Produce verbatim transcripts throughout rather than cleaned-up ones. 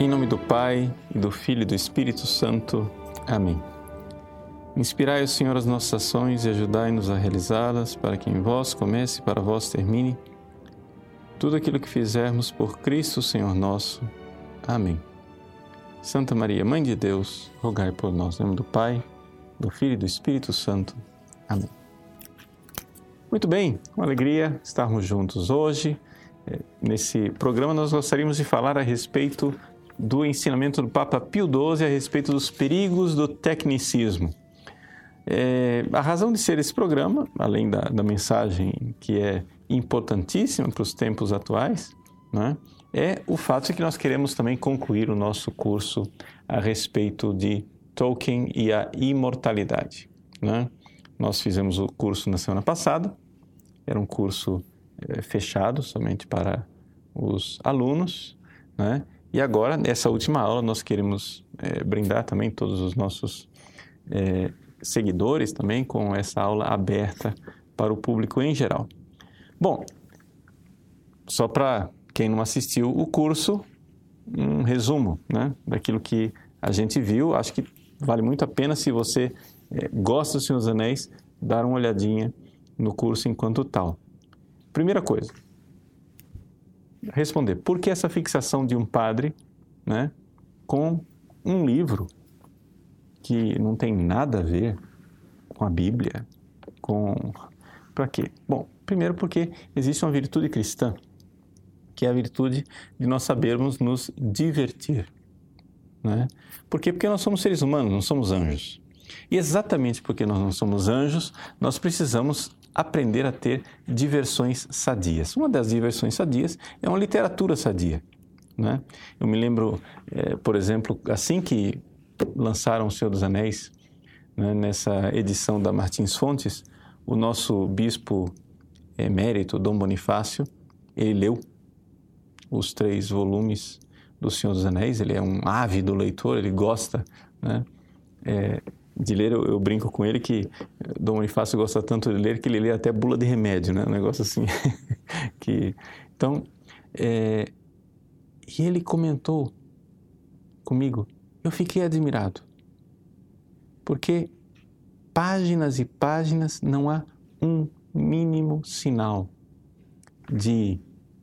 Em nome do Pai, e do Filho e do Espírito Santo. Amém. Inspirai, o Senhor, as nossas ações e ajudai-nos a realizá-las, para que em vós comece e para vós termine tudo aquilo que fizermos por Cristo, Senhor nosso. Amém. Santa Maria, Mãe de Deus, rogai por nós. Em nome do Pai, do Filho e do Espírito Santo. Amém. Muito bem, uma alegria estarmos juntos hoje. Nesse programa nós gostaríamos de falar a respeito do ensinamento do Papa Pio doze a respeito dos perigos do tecnicismo. É, a razão de ser esse programa, além da, da mensagem que é importantíssima para os tempos atuais, né, é o fato de que nós queremos também concluir o nosso curso a respeito de Tolkien e a imortalidade. Né? Nós fizemos o curso na semana passada, era um curso é, fechado somente para os alunos, né? E agora, nessa última aula, nós queremos é, brindar também todos os nossos é, seguidores também com essa aula aberta para o público em geral. Bom, só para quem não assistiu o curso, um resumo, né, daquilo que a gente viu. Acho que vale muito a pena, se você é, gosta do Senhor dos Anéis, dar uma olhadinha no curso enquanto tal. Primeira coisa, responder, por que essa fixação de um padre, né, com um livro que não tem nada a ver com a Bíblia? Com... Para quê? Bom, primeiro porque existe uma virtude cristã, que é a virtude de nós sabermos nos divertir. Né? Por quê? Porque nós somos seres humanos, não somos anjos. E exatamente porque nós não somos anjos, nós precisamos aprender a ter diversões sadias. Uma das diversões sadias é uma literatura sadia. Né? Eu me lembro, é, por exemplo, assim que lançaram O Senhor dos Anéis, né, nessa edição da Martins Fontes, o nosso bispo emérito, Dom Bonifácio, ele leu os três volumes do Senhor dos Anéis. Ele é um ávido leitor, ele gosta, né, é, de ler. Eu, eu brinco com ele que Dom Bonifácio gosta tanto de ler que ele lê até bula de remédio, né? Um negócio assim. que, então, é, e ele comentou comigo, eu fiquei admirado, porque páginas e páginas não há um mínimo sinal de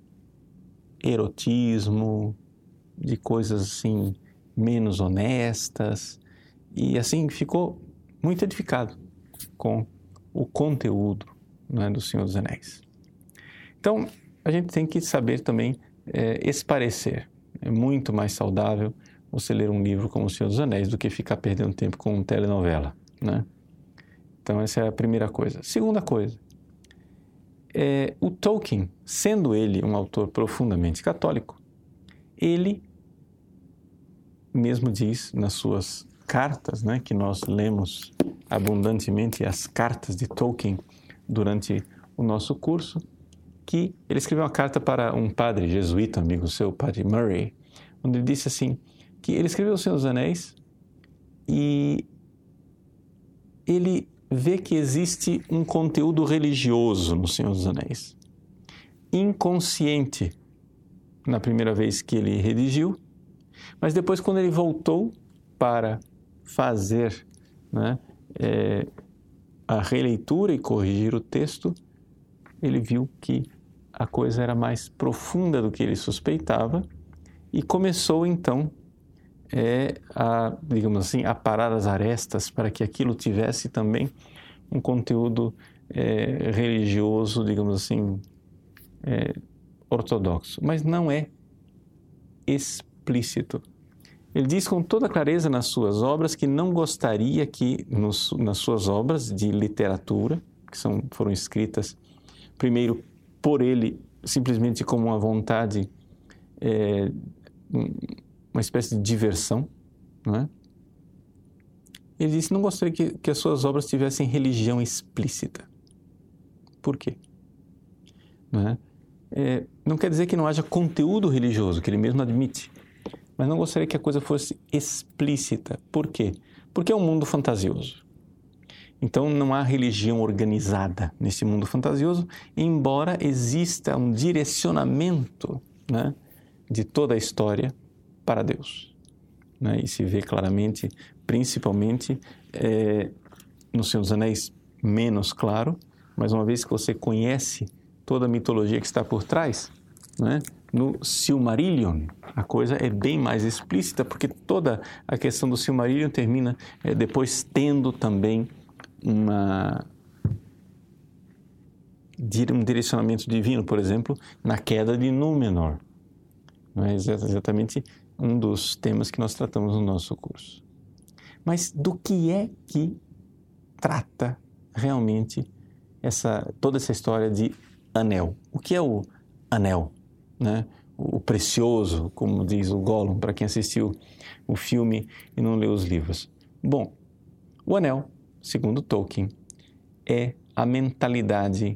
erotismo, de coisas assim menos honestas. E assim ficou muito edificado com o conteúdo, né, do Senhor dos Anéis. Então, a gente tem que saber também é, esparecer. É muito mais saudável você ler um livro como O Senhor dos Anéis do que ficar perdendo tempo com uma telenovela. Né? Então, essa é a primeira coisa. Segunda coisa, é, o Tolkien, sendo ele um autor profundamente católico, ele mesmo diz nas suas cartas, né, que nós lemos abundantemente as cartas de Tolkien durante o nosso curso, que ele escreveu uma carta para um padre jesuíta, amigo seu, o padre Murray, onde ele disse assim, que ele escreveu O Senhor dos Anéis e ele vê que existe um conteúdo religioso no Senhor dos Anéis, inconsciente na primeira vez que ele redigiu, mas depois, quando ele voltou para fazer, né, é, a releitura e corrigir o texto, ele viu que a coisa era mais profunda do que ele suspeitava e começou então é, a, digamos assim, a parar as arestas para que aquilo tivesse também um conteúdo é, religioso, digamos assim, é, ortodoxo, mas não é explícito. Ele diz com toda clareza nas suas obras que não gostaria que nos, nas suas obras de literatura, que são, foram escritas primeiro por ele simplesmente como uma vontade, é, uma espécie de diversão, não é? Ele disse que não gostaria que, que as suas obras tivessem religião explícita. Por quê? Não é? É, não quer dizer que não haja conteúdo religioso, que ele mesmo admite, mas não gostaria que a coisa fosse explícita. Por quê? Porque é um mundo fantasioso. Então não há religião organizada nesse mundo fantasioso, embora exista um direcionamento, né, de toda a história para Deus. Né? E se vê claramente, principalmente é, no Senhor dos Anéis, menos claro, mas uma vez que você conhece toda a mitologia que está por trás, né? No Silmarillion, a coisa é bem mais explícita, porque toda a questão do Silmarillion termina é, depois tendo também uma, um direcionamento divino, por exemplo, na queda de Númenor. Não é exatamente um dos temas que nós tratamos no nosso curso. Mas do que é que trata realmente essa, toda essa história de anel? O que é o anel? Né? O precioso, como diz o Gollum, para quem assistiu o filme e não leu os livros. Bom, o anel, segundo Tolkien, é a mentalidade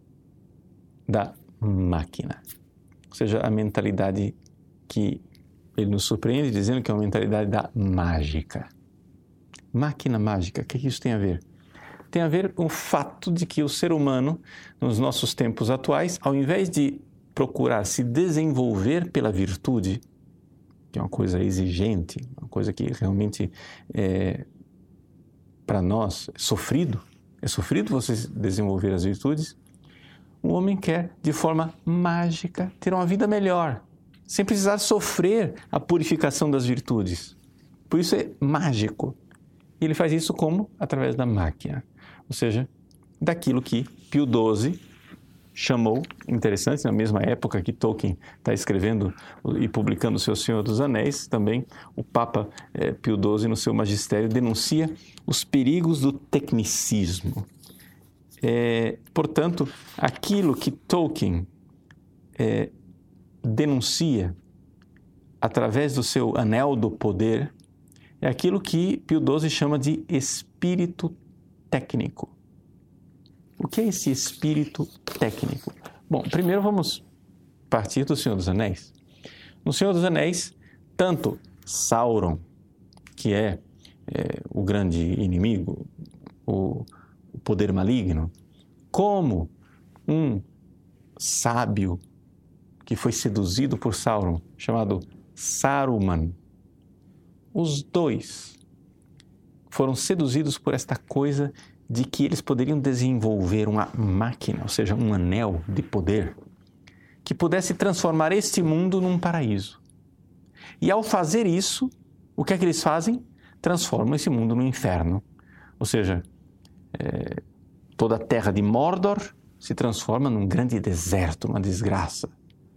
da máquina. Ou seja, a mentalidade que ele nos surpreende dizendo que é uma mentalidade da mágica. Máquina mágica, o que isso tem a ver? Tem a ver com o fato de que o ser humano, nos nossos tempos atuais, ao invés de procurar se desenvolver pela virtude, que é uma coisa exigente, uma coisa que realmente é, para nós, é sofrido, é sofrido você desenvolver as virtudes, o homem quer, de forma mágica, ter uma vida melhor, sem precisar sofrer a purificação das virtudes. Por isso é mágico. E ele faz isso como? Através da máquina, ou seja, daquilo que Pio doze chamou, interessante, na mesma época que Tolkien está escrevendo e publicando o seu Senhor dos Anéis, também o Papa eh, Pio doze, no seu magistério, denuncia os perigos do tecnicismo. É, portanto, aquilo que Tolkien é, denuncia através do seu anel do poder é aquilo que Pio doze chama de espírito técnico. O que é esse espírito técnico? Bom, primeiro vamos partir do Senhor dos Anéis. No Senhor dos Anéis, tanto Sauron, que é, é o grande inimigo, o, o poder maligno, como um sábio que foi seduzido por Sauron, chamado Saruman, os dois foram seduzidos por esta coisa de que eles poderiam desenvolver uma máquina, ou seja, um anel de poder, que pudesse transformar este mundo num paraíso. E ao fazer isso, o que é que eles fazem? Transformam esse mundo num inferno. Ou seja, é, toda a terra de Mordor se transforma num grande deserto, uma desgraça.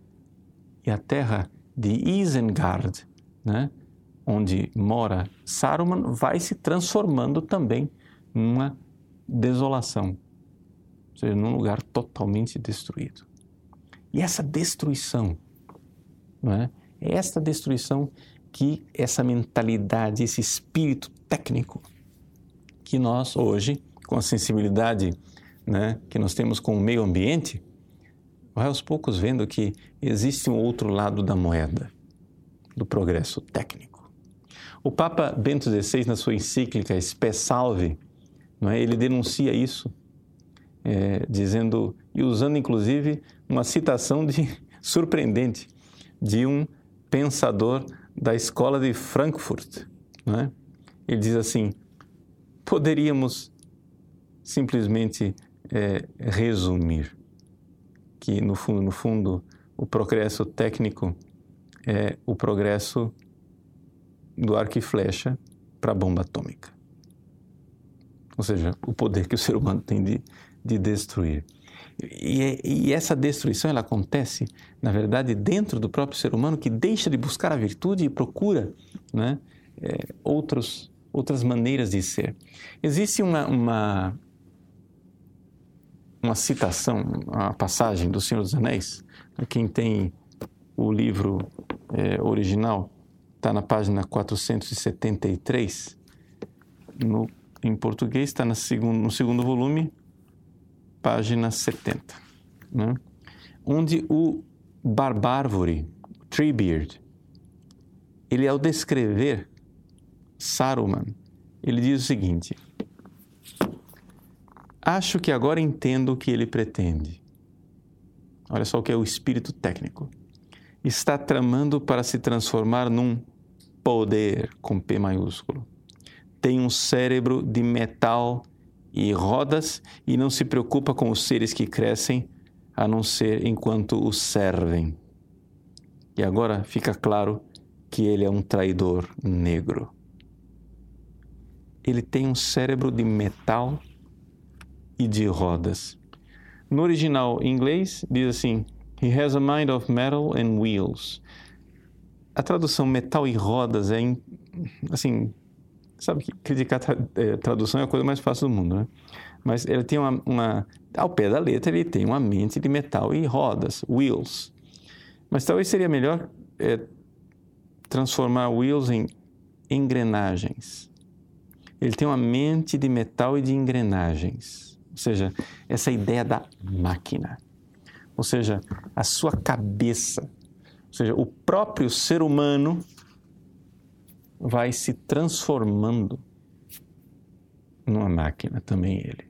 E a terra de Isengard, né, onde mora Saruman, vai se transformando também numa desolação, ou seja, num lugar totalmente destruído. E essa destruição, não é? É esta destruição que essa mentalidade, esse espírito técnico que nós hoje, com a sensibilidade, né, que nós temos com o meio ambiente, vai aos poucos vendo que existe um outro lado da moeda, do progresso técnico. O Papa Bento dezesseis, na sua encíclica Spe Salve, não é? Ele denuncia isso, é, dizendo, e usando inclusive uma citação de, surpreendente de um pensador da escola de Frankfurt. Não é? Ele diz assim, poderíamos simplesmente é, resumir que, no fundo, no fundo, o progresso técnico é o progresso do arco e flecha para a bomba atômica. Ou seja, o poder que o ser humano tem de, de destruir. E, e essa destruição, ela acontece, na verdade, dentro do próprio ser humano, que deixa de buscar a virtude e procura, né, é, outros, outras maneiras de ser. Existe uma, uma, uma citação, uma passagem do Senhor dos Anéis, quem tem o livro é, original, está na página quatrocentos e setenta e três, no em português, está no segundo, no segundo volume, página setenta, né? Onde o Barbárvore, Treebeard, ele ao descrever Saruman, ele diz o seguinte, acho que agora entendo o que ele pretende. Olha só o que é o espírito técnico. está tramando para se transformar num poder com P maiúsculo. Tem um cérebro de metal e rodas e não se preocupa com os seres que crescem, a não ser enquanto os servem. E agora fica claro que ele é um traidor negro. Ele tem um cérebro de metal e de rodas. No original em inglês diz assim: He has a mind of metal and wheels. A tradução metal e rodas é, assim, sabe que criticar a tradução é a coisa mais fácil do mundo, né? Mas ele tem uma, uma, ao pé da letra, ele tem uma mente de metal e rodas, wheels. Mas talvez seria melhor é, transformar wheels em engrenagens. Ele tem uma mente de metal e de engrenagens. Ou seja, essa ideia da máquina. Ou seja, a sua cabeça. Ou seja, o próprio ser humano vai se transformando numa máquina, também ele.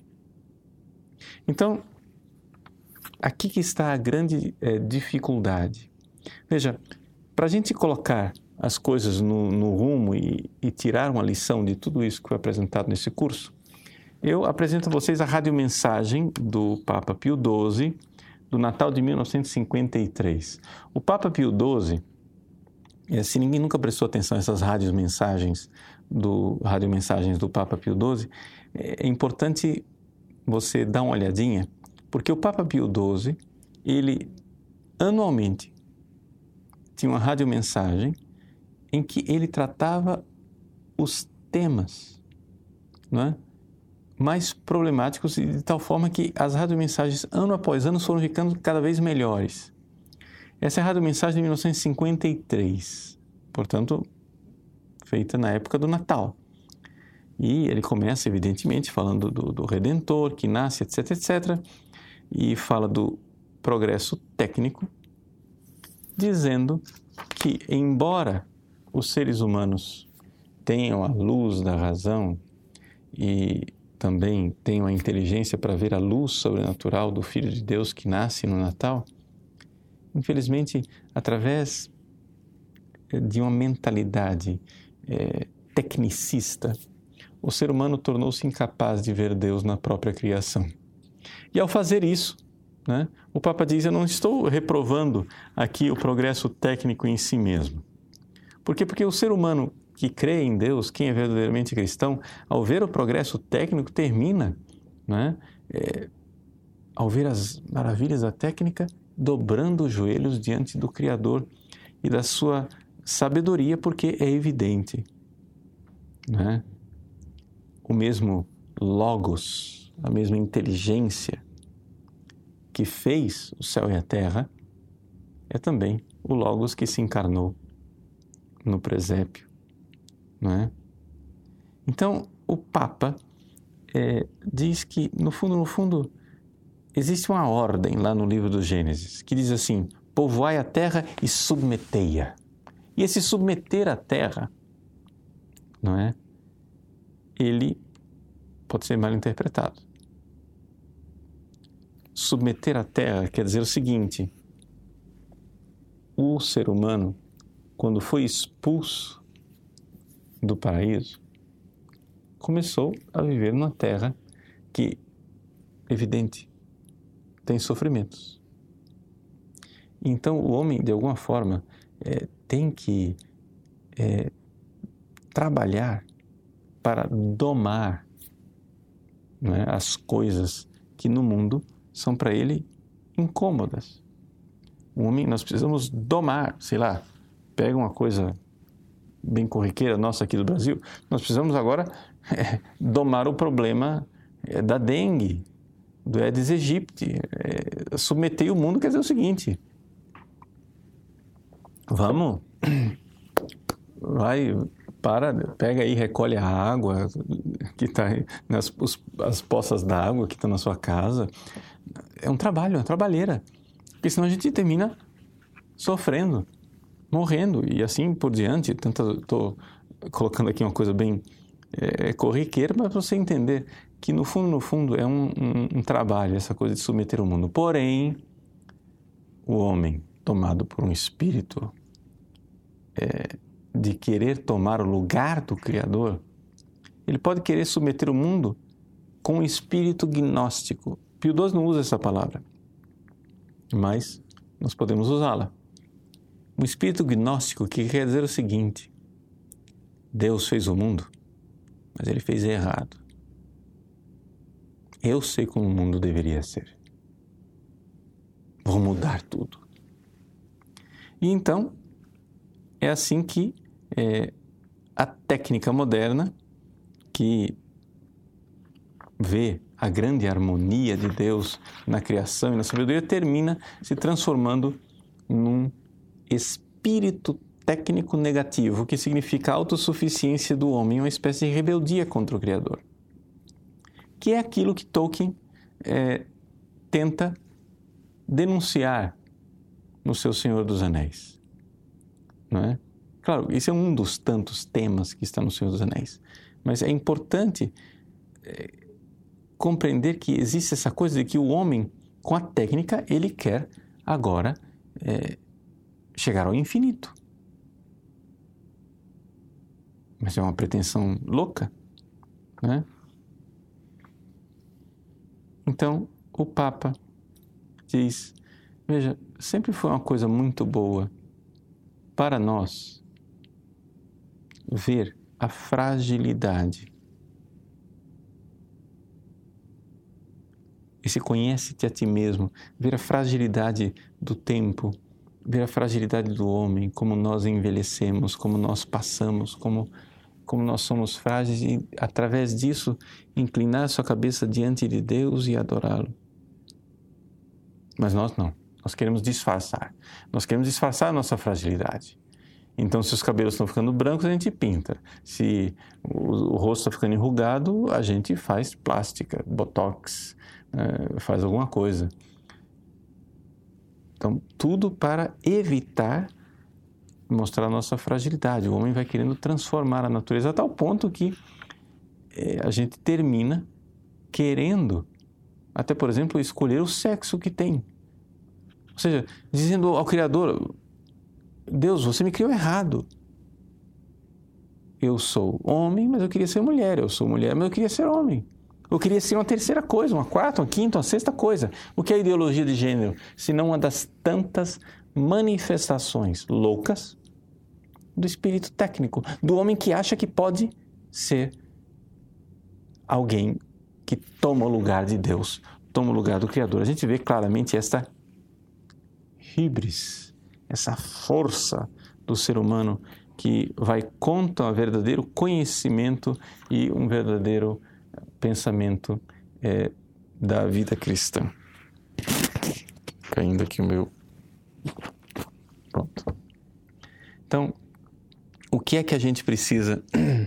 Então, aqui que está a grande é, dificuldade. Veja, para a gente colocar as coisas no, no rumo e, e tirar uma lição de tudo isso que foi apresentado nesse curso, eu apresento a vocês a radiomensagem do Papa Pio doze, do Natal de mil novecentos e cinquenta e três. O Papa Pio doze, se ninguém nunca prestou atenção a essas radiomensagens do, radiomensagens do Papa Pio doze, é importante você dar uma olhadinha, porque o Papa Pio doze, ele anualmente tinha uma radiomensagem em que ele tratava os temas, não é? mais problemáticos, e de tal forma que as radiomensagens, ano após ano, foram ficando cada vez melhores. Essa é a radiomensagem de mil novecentos e cinquenta e três, portanto, feita na época do Natal. E ele começa, evidentemente, falando do, do Redentor, que nasce, etc, etcétera, e fala do progresso técnico, dizendo que, embora os seres humanos tenham a luz da razão e também tenham a inteligência para ver a luz sobrenatural do Filho de Deus que nasce no Natal, infelizmente, através de uma mentalidade é, tecnicista, o ser humano tornou-se incapaz de ver Deus na própria criação. E ao fazer isso, né, o Papa diz: eu não estou reprovando aqui o progresso técnico em si mesmo. Por quê? Porque o ser humano que crê em Deus, quem é verdadeiramente cristão, ao ver o progresso técnico, termina, né, é, ao ver as maravilhas da técnica, dobrando os joelhos diante do Criador e da sua sabedoria, porque é evidente, né? O mesmo Logos, a mesma inteligência que fez o céu e a terra, é também o Logos que se encarnou no presépio, não é? Então, o Papa é, diz que, no fundo, no fundo, existe uma ordem lá no livro do Gênesis, que diz assim: povoai a terra e submetei-a. E esse submeter a terra, não é? Ele pode ser mal interpretado. Submeter a terra quer dizer o seguinte: o ser humano, quando foi expulso do paraíso, começou a viver numa terra que, evidente, tem sofrimentos. Então, o homem, de alguma forma, é, tem que é, trabalhar para domar, não é, as coisas que no mundo são para ele incômodas. O homem, nós precisamos domar, sei lá, pega uma coisa bem corriqueira nossa aqui do Brasil, nós precisamos agora é, domar o problema é, da dengue, do Aedes aegypti. É, submeter o mundo quer dizer o seguinte: vamos, vai, para, pega aí, recolhe a água que está nas os, as poças d'água que estão na sua casa. É um trabalho, é uma trabalheira, porque senão a gente termina sofrendo, morrendo e assim por diante. Estou colocando aqui uma coisa bem é, corriqueira, mas para você entender que no fundo, no fundo é um, um, um trabalho, essa coisa de submeter o mundo. Porém, o homem tomado por um espírito é, de querer tomar o lugar do Criador, ele pode querer submeter o mundo com um espírito gnóstico. Pio doze não usa essa palavra, mas nós podemos usá-la. Um espírito gnóstico que quer dizer o seguinte: Deus fez o mundo, mas ele fez errado. Eu sei como o mundo deveria ser. Vou mudar tudo. E então, é assim que é, a técnica moderna, que vê a grande harmonia de Deus na criação e na sabedoria, termina se transformando num espírito técnico negativo, que significa a autossuficiência do homem, uma espécie de rebeldia contra o Criador. Que é aquilo que Tolkien é, tenta denunciar no seu Senhor dos Anéis. Não é? Claro, esse é um dos tantos temas que está no Senhor dos Anéis. Mas é importante é, compreender que existe essa coisa de que o homem, com a técnica, ele quer agora é, chegar ao infinito. Mas é uma pretensão louca, né? Então, o Papa diz, veja, sempre foi uma coisa muito boa para nós ver a fragilidade. Esse conhece-te a ti mesmo, ver a fragilidade do tempo, ver a fragilidade do homem, como nós envelhecemos, como nós passamos, como, como nós somos frágeis e, através disso, inclinar sua cabeça diante de Deus e adorá-lo. Mas nós não. Nós queremos disfarçar. Nós queremos disfarçar a nossa fragilidade. Então, se os cabelos estão ficando brancos, a gente pinta. Se o, o rosto está ficando enrugado, a gente faz plástica, botox, é, faz alguma coisa. Então, tudo para evitar mostrar a nossa fragilidade. O homem vai querendo transformar a natureza a tal ponto que é, a gente termina querendo, até, por exemplo, escolher o sexo que tem. Ou seja, dizendo ao Criador, Deus, você me criou errado. Eu sou homem, mas eu queria ser mulher. Eu sou mulher, mas eu queria ser homem. Eu queria ser uma terceira coisa, uma quarta, uma quinta, uma sexta coisa. O que é a ideologia de gênero? Se não uma das tantas manifestações loucas do espírito técnico, do homem que acha que pode ser alguém que toma o lugar de Deus, toma o lugar do Criador. A gente vê claramente esta híbris, essa força do ser humano que vai contra o verdadeiro conhecimento e um verdadeiro pensamento é, da vida cristã. Caindo aqui o meu... Pronto. Então, o que é que a gente precisa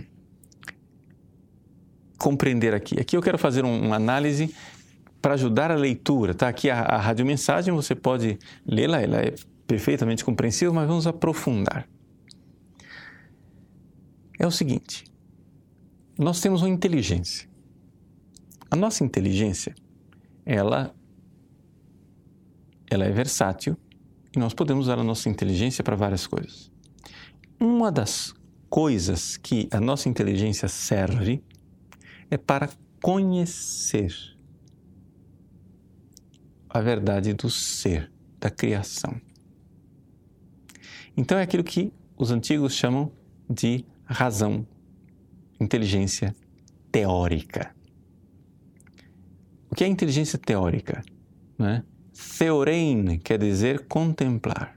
compreender aqui? Aqui eu quero fazer um, uma análise para ajudar a leitura, tá? Aqui a, a radiomensagem, você pode lê-la, ela é perfeitamente compreensível, mas vamos aprofundar. É o seguinte, nós temos uma inteligência. A nossa inteligência, ela, ela é versátil e nós podemos usar a nossa inteligência para várias coisas. Uma das coisas que a nossa inteligência serve é para conhecer a verdade do ser, da criação. Então é aquilo que os antigos chamam de razão, inteligência teórica. O que é inteligência teórica? Né? Theorein quer dizer contemplar.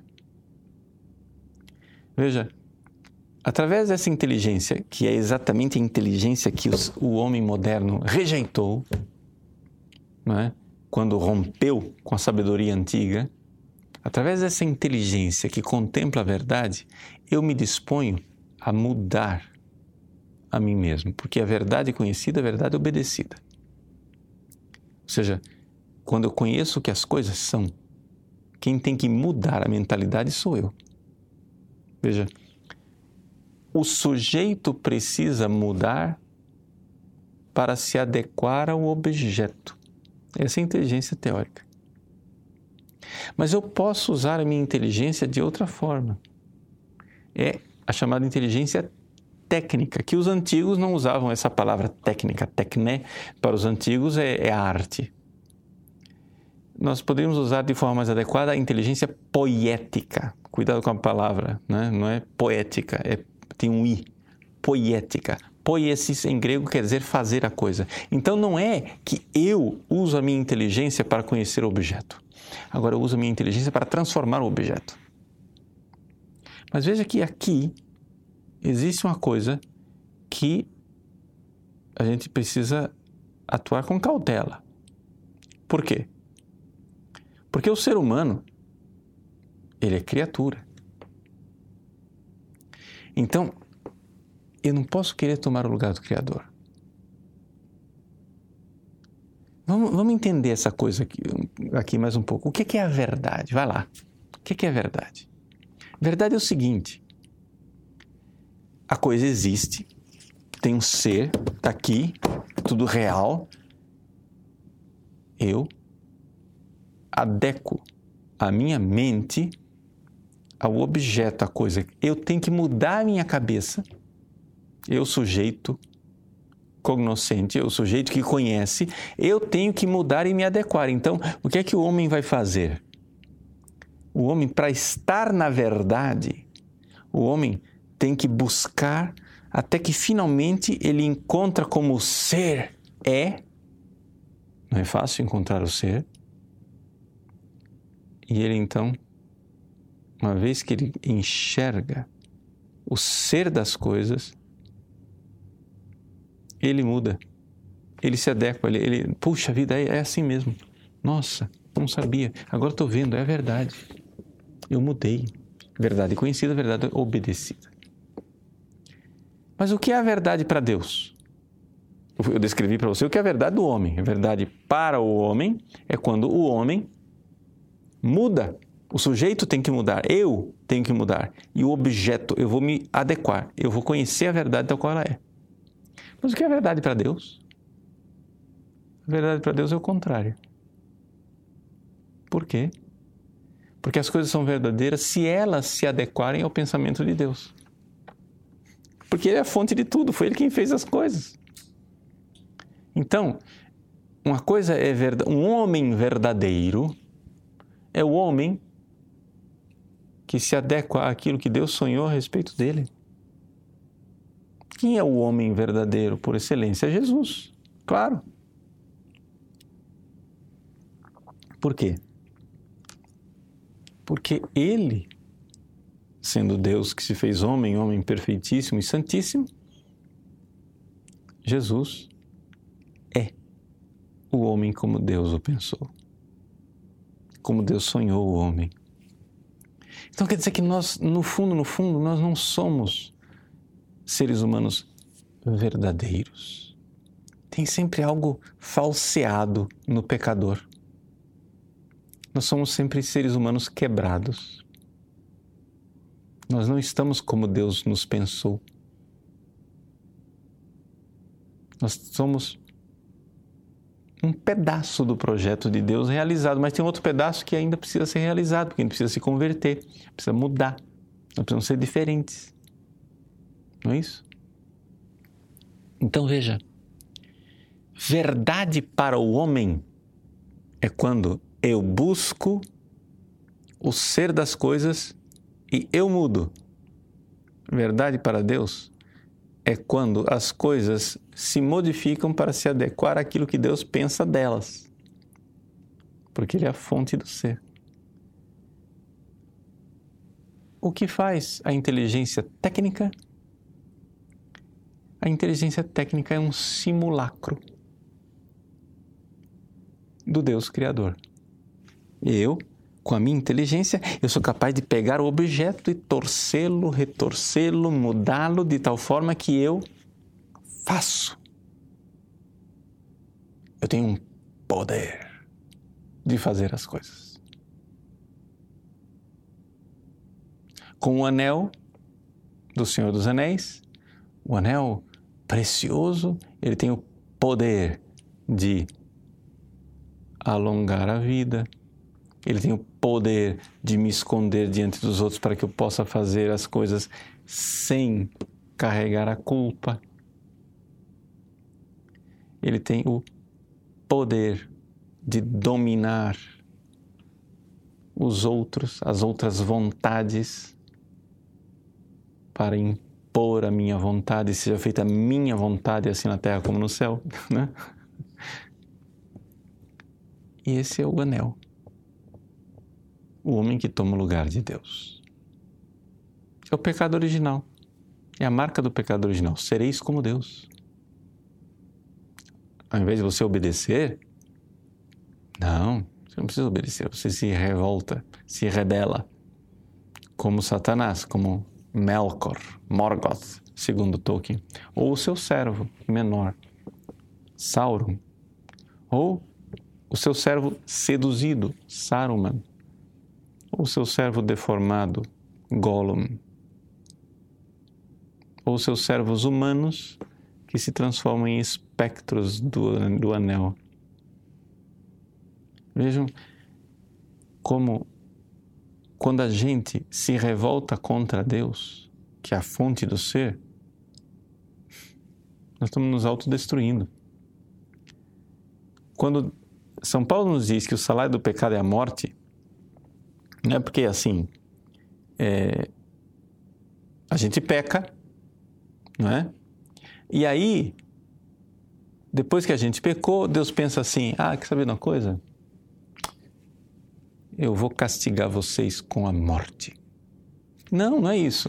Veja, através dessa inteligência, que é exatamente a inteligência que os, o homem moderno rejeitou, né? Quando rompeu com a sabedoria antiga, através dessa inteligência que contempla a verdade, eu me disponho a mudar a mim mesmo, porque a verdade conhecida é a verdade obedecida. Ou seja, quando eu conheço o que as coisas são, quem tem que mudar a mentalidade sou eu. Veja, o sujeito precisa mudar para se adequar ao objeto. Essa é a inteligência teórica. Mas eu posso usar a minha inteligência de outra forma. É a chamada inteligência técnica, que os antigos não usavam essa palavra técnica, tecné, para os antigos é, é arte. Nós poderíamos usar de forma mais adequada a inteligência poética. Cuidado com a palavra, né? Não é poética, é, tem um i, poética. Poiesis em grego quer dizer fazer a coisa. Então não é que eu uso a minha inteligência para conhecer o objeto. Agora eu uso a minha inteligência para transformar o objeto. Mas veja que aqui existe uma coisa que a gente precisa atuar com cautela. Por quê? Porque o ser humano, ele é criatura. Então, eu não posso querer tomar o lugar do Criador. Vamos, vamos entender essa coisa aqui, aqui mais um pouco. O que é a verdade? Vai lá. O que é a verdade? Verdade é o seguinte. A coisa existe, tem um ser, está aqui, tudo real. Eu adequo a minha mente ao objeto, à coisa. Eu tenho que mudar a minha cabeça. Eu, sujeito cognoscente, eu, sujeito que conhece, eu tenho que mudar e me adequar. Então, o que é que o homem vai fazer? O homem, para estar na verdade, o homem tem que buscar até que finalmente ele encontra como o ser é. Não é fácil encontrar o ser. E ele então, uma vez que ele enxerga o ser das coisas, ele muda, ele se adequa, ele, ele puxa vida, é, é assim mesmo. Nossa, não sabia, agora estou vendo, é verdade. Eu mudei. Verdade conhecida, verdade obedecida. Mas o que é a verdade para Deus? Eu descrevi para você o que é a verdade do homem. A verdade para o homem é quando o homem muda. O sujeito tem que mudar, eu tenho que mudar. E o objeto, eu vou me adequar, eu vou conhecer a verdade tal qual ela é. Mas o que é a verdade para Deus? A verdade para Deus é o contrário. Por quê? Porque as coisas são verdadeiras se elas se adequarem ao pensamento de Deus. Porque Ele é a fonte de tudo, foi Ele quem fez as coisas. Então, uma coisa é verdade, um homem verdadeiro é o homem que se adequa àquilo que Deus sonhou a respeito dele. Quem é o homem verdadeiro por excelência? É Jesus, claro. Por quê? Porque Ele, sendo Deus que se fez homem, homem perfeitíssimo e santíssimo, Jesus é o homem como Deus o pensou, como Deus sonhou o homem. Então quer dizer que nós, no fundo, no fundo, nós não somos seres humanos verdadeiros. Tem sempre algo falseado no pecador. Nós somos sempre seres humanos quebrados. Nós não estamos como Deus nos pensou. Nós somos um pedaço do projeto de Deus realizado, mas tem outro pedaço que ainda precisa ser realizado, porque a gente precisa se converter, precisa mudar, nós precisamos ser diferentes. Não é isso? Então veja, verdade para o homem é quando eu busco o ser das coisas e eu mudo. Verdade para Deus é quando as coisas se modificam para se adequar àquilo que Deus pensa delas. Porque Ele é a fonte do ser. O que faz a inteligência técnica? A inteligência técnica é um simulacro do Deus Criador. Eu, com a minha inteligência, eu sou capaz de pegar o objeto e torcê-lo, retorcê-lo, mudá-lo de tal forma que eu faço. Eu tenho um poder de fazer as coisas. Com o anel do Senhor dos Anéis, o anel precioso, ele tem o poder de alongar a vida, ele tem o poder de me esconder diante dos outros para que eu possa fazer as coisas sem carregar a culpa. Ele tem o poder de dominar os outros, as outras vontades, para impor a minha vontade, seja feita a minha vontade, assim na terra como no céu, né? E esse é o anel. O homem que toma o lugar de Deus. É o pecado original. É a marca do pecado original. Sereis como Deus. Ao invés de você obedecer, não, você não precisa obedecer. Você se revolta, se rebela. Como Satanás, como Melkor, Morgoth, segundo Tolkien. Ou o seu servo menor, Sauron. Ou o seu servo seduzido, Saruman. Ou o seu servo deformado, Gollum. Ou seus servos humanos que se transformam em espectros do, do anel. Vejam como, quando a gente se revolta contra Deus, que é a fonte do ser, nós estamos nos autodestruindo. Quando São Paulo nos diz que o salário do pecado é a morte, não é porque assim, é, a gente peca, não é? E aí, depois que a gente pecou, Deus pensa assim, ah, quer saber de uma coisa? Eu vou castigar vocês com a morte. Não, não é isso.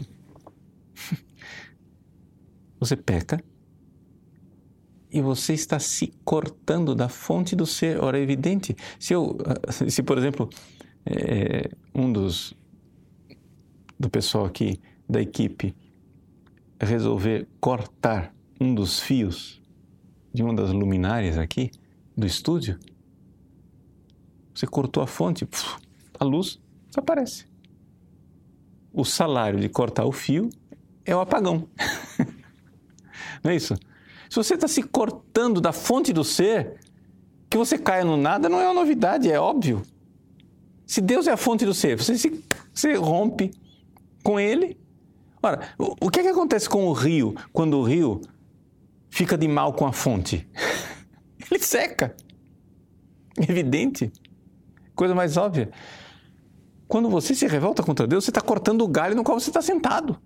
Você peca e você está se cortando da fonte do ser. Ora, é evidente. Se, eu, se por exemplo, é, um dos do pessoal aqui da equipe resolver cortar um dos fios de uma das luminárias aqui do estúdio, você cortou a fonte, a luz desaparece. O salário de cortar o fio é o apagão. Não é isso? Se você está se cortando da fonte do ser, que você caia no nada não é uma novidade, é óbvio. Se Deus é a fonte do ser, você, se, você rompe com Ele. Ora, o, o que é que acontece com o rio quando o rio fica de mal com a fonte? Ele seca. Evidente. Coisa mais óbvia. Quando você se revolta contra Deus, você está cortando o galho no qual você está sentado.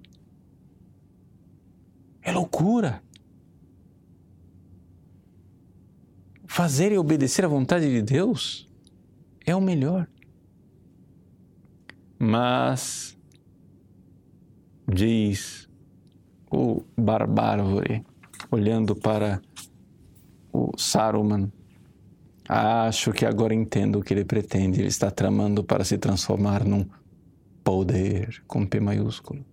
É loucura. Fazer e obedecer à vontade de Deus é o melhor. Mas, diz o Barbárvore, olhando para o Saruman, acho que agora entendo o que ele pretende. Ele está tramando para se transformar num poder, com P maiúsculo.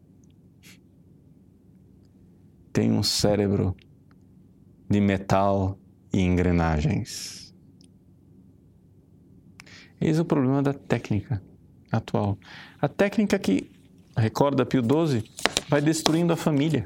Tem um cérebro de metal e engrenagens. Eis o problema da técnica atual. A técnica que, recorda Pio doze, vai destruindo a família.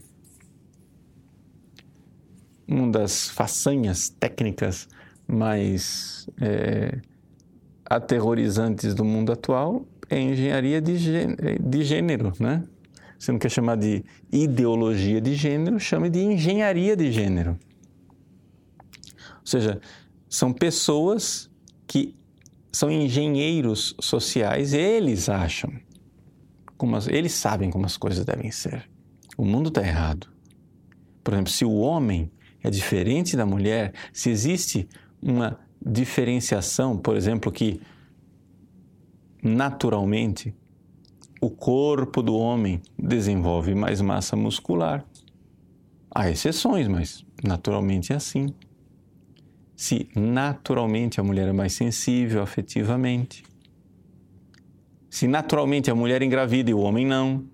Uma das façanhas técnicas mais é, aterrorizantes do mundo atual é a engenharia de gênero, de gênero, né? Você não quer chamar de ideologia de gênero, chame de engenharia de gênero. Ou seja, são pessoas que são engenheiros sociais, eles acham, como as, eles sabem como as coisas devem ser. O mundo está errado. Por exemplo, se o homem é diferente da mulher, se existe uma diferenciação, por exemplo, que naturalmente o corpo do homem desenvolve mais massa muscular. Há exceções, mas naturalmente é assim. Se naturalmente a mulher é mais sensível afetivamente, se naturalmente a mulher engravida e o homem não,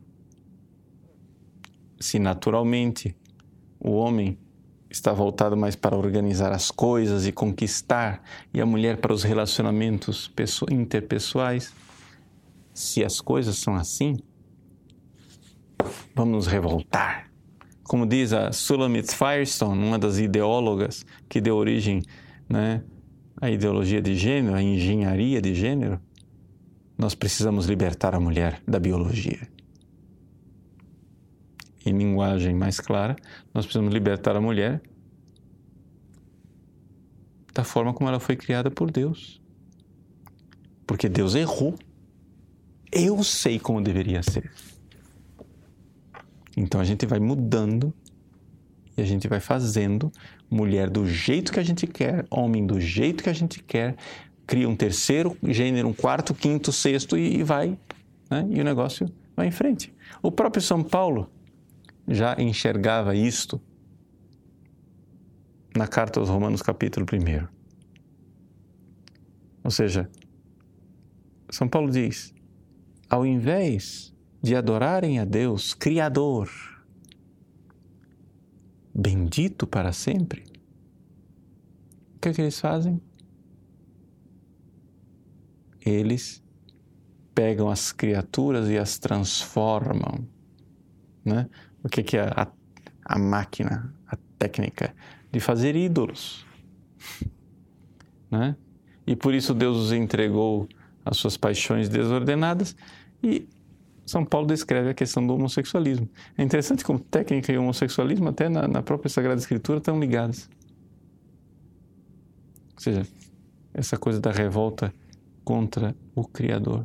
se naturalmente o homem está voltado mais para organizar as coisas e conquistar, e a mulher para os relacionamentos interpessoais, se as coisas são assim, vamos nos revoltar. Como diz a Sulamith Firestone, uma das ideólogas que deu origem, né, à ideologia de gênero, à engenharia de gênero, nós precisamos libertar a mulher da biologia. Em linguagem mais clara, nós precisamos libertar a mulher da forma como ela foi criada por Deus. Porque Deus errou. Eu sei como deveria ser. Então a gente vai mudando e a gente vai fazendo mulher do jeito que a gente quer, homem do jeito que a gente quer, cria um terceiro gênero, um quarto, quinto, sexto e vai, né? E o negócio vai em frente. O próprio São Paulo já enxergava isto na carta aos Romanos, capítulo primeiro. Ou seja, São Paulo diz, ao invés de adorarem a Deus, Criador, bendito para sempre, o que é que eles fazem? Eles pegam as criaturas e as transformam, né? O que, que é a, a máquina, a técnica de fazer ídolos, né? E por isso Deus os entregou às suas paixões desordenadas e São Paulo descreve a questão do homossexualismo. É interessante como técnica e homossexualismo até na, na própria Sagrada Escritura estão ligadas. Ou seja, essa coisa da revolta contra o Criador.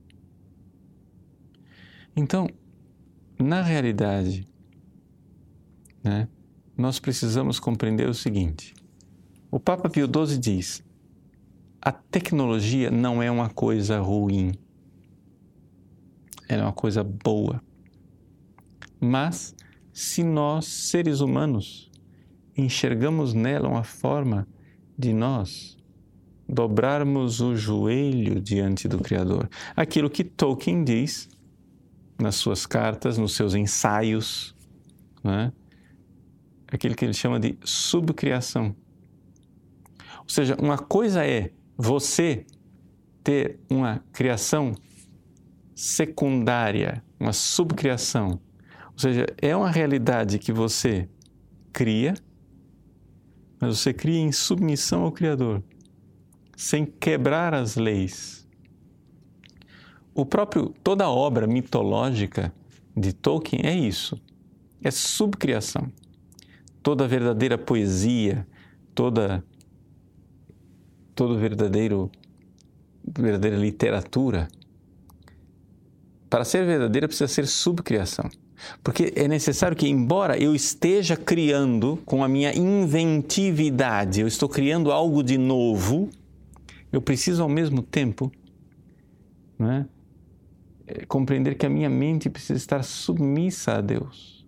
Então, na realidade, né, nós precisamos compreender o seguinte. O Papa Pio doze diz, a tecnologia não é uma coisa ruim, ela é uma coisa boa. Mas, se nós, seres humanos, enxergamos nela uma forma de nós dobrarmos o joelho diante do Criador, aquilo que Tolkien diz nas suas cartas, nos seus ensaios, né? Aquilo que ele chama de subcriação. Ou seja, uma coisa é você ter uma criação secundária, uma subcriação. Ou seja, é uma realidade que você cria, mas você cria em submissão ao Criador, sem quebrar as leis. O próprio, toda a obra mitológica de Tolkien é isso, é subcriação. Toda a verdadeira poesia, toda todo verdadeiro verdadeira literatura, para ser verdadeira precisa ser subcriação. Porque é necessário que, embora eu esteja criando com a minha inventividade, eu estou criando algo de novo, eu preciso ao mesmo tempo, né, compreender que a minha mente precisa estar submissa a Deus.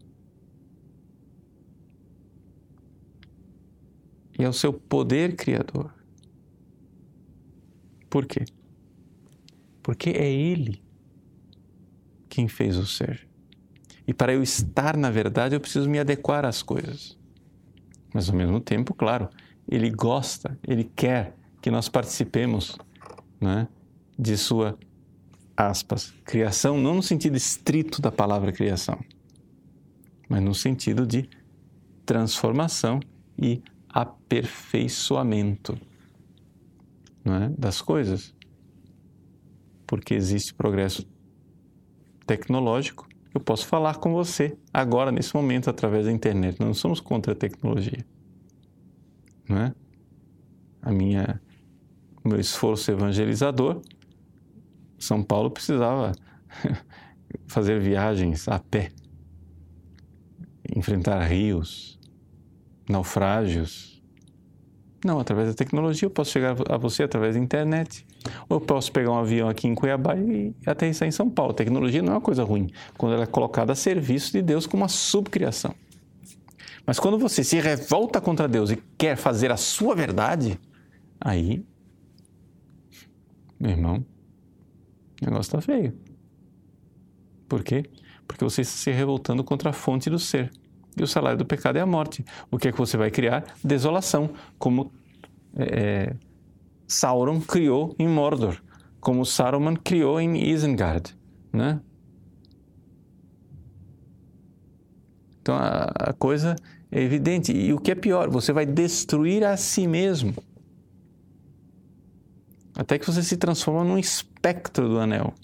E ao seu poder criador. Por quê? Porque é Ele quem fez o ser. E para eu estar na verdade, eu preciso me adequar às coisas. Mas ao mesmo tempo, claro, Ele gosta, Ele quer que nós participemos, né, de sua, aspas, criação, não no sentido estrito da palavra criação, mas no sentido de transformação e aperfeiçoamento, não é, das coisas. Porque existe progresso tecnológico, eu posso falar com você agora, nesse momento, através da internet. Nós não somos contra a tecnologia, não é? A minha, o meu esforço evangelizador, São Paulo precisava fazer viagens a pé, enfrentar rios, naufrágios. Não, através da tecnologia eu posso chegar a você através da internet. Ou eu posso pegar um avião aqui em Cuiabá e aterrissar em São Paulo. A tecnologia não é uma coisa ruim, quando ela é colocada a serviço de Deus como uma subcriação. Mas quando você se revolta contra Deus e quer fazer a sua verdade, aí, meu irmão, o negócio está feio. Por quê? Porque você está se revoltando contra a fonte do ser. E o salário do pecado é a morte. O que é que você vai criar? Desolação, como é, Sauron criou em Mordor, como Saruman criou em Isengard, né? Então a, a coisa é evidente. E o que é pior, você vai destruir a si mesmo. até que você se transforma num espectro do anel.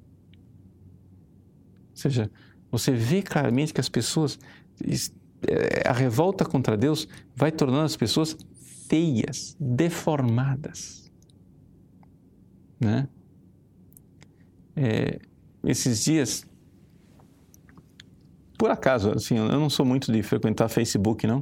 Ou seja, você vê claramente que as pessoas, a revolta contra Deus vai tornando as pessoas feias, deformadas, né? É, esses dias, por acaso, assim, eu não sou muito de frequentar Facebook, não,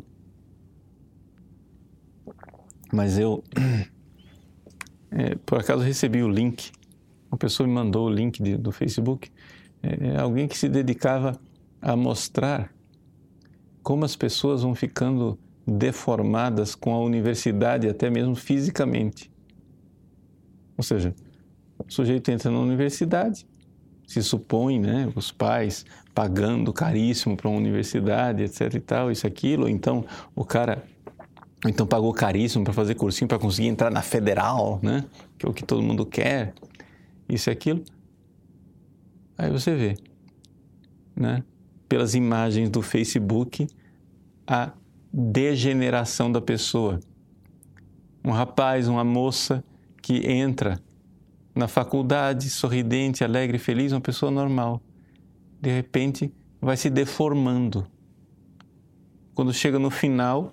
mas eu, é, por acaso, recebi o link, uma pessoa me mandou o link de, do Facebook, é, alguém que se dedicava a mostrar como as pessoas vão ficando deformadas com a universidade, até mesmo fisicamente. Ou seja, o sujeito entra na universidade, se supõe, né, os pais pagando caríssimo para uma universidade, etc e tal, isso, aquilo, ou então o cara, ou então pagou caríssimo para fazer cursinho para conseguir entrar na federal, né, que é o que todo mundo quer, isso e aquilo. Aí você vê, né, pelas imagens do Facebook, a degeneração da pessoa. Um rapaz, uma moça que entra na faculdade, sorridente, alegre, feliz, uma pessoa normal. De repente, vai se deformando. Quando chega no final,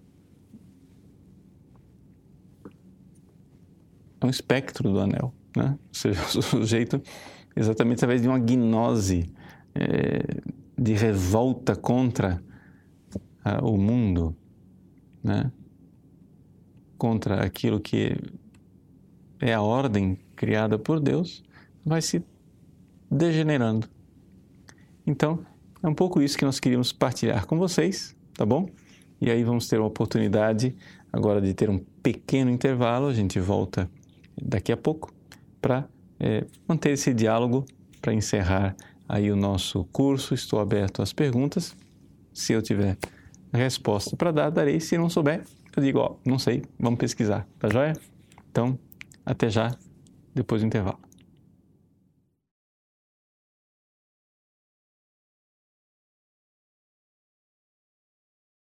é um espectro do anel, né? Ou seja, o sujeito, exatamente através de uma gnose, é, de revolta contra a, o mundo, né? Contra aquilo que é a ordem criada por Deus, vai se degenerando. Então, é um pouco isso que nós queríamos partilhar com vocês, tá bom? E aí vamos ter uma oportunidade agora de ter um pequeno intervalo, a gente volta daqui a pouco para é, manter esse diálogo, para encerrar aí o nosso curso. Estou aberto às perguntas. Se eu tiver resposta para dar, darei. Se não souber, eu digo, ó, não sei, vamos pesquisar, tá joia? Então, até já, depois do intervalo.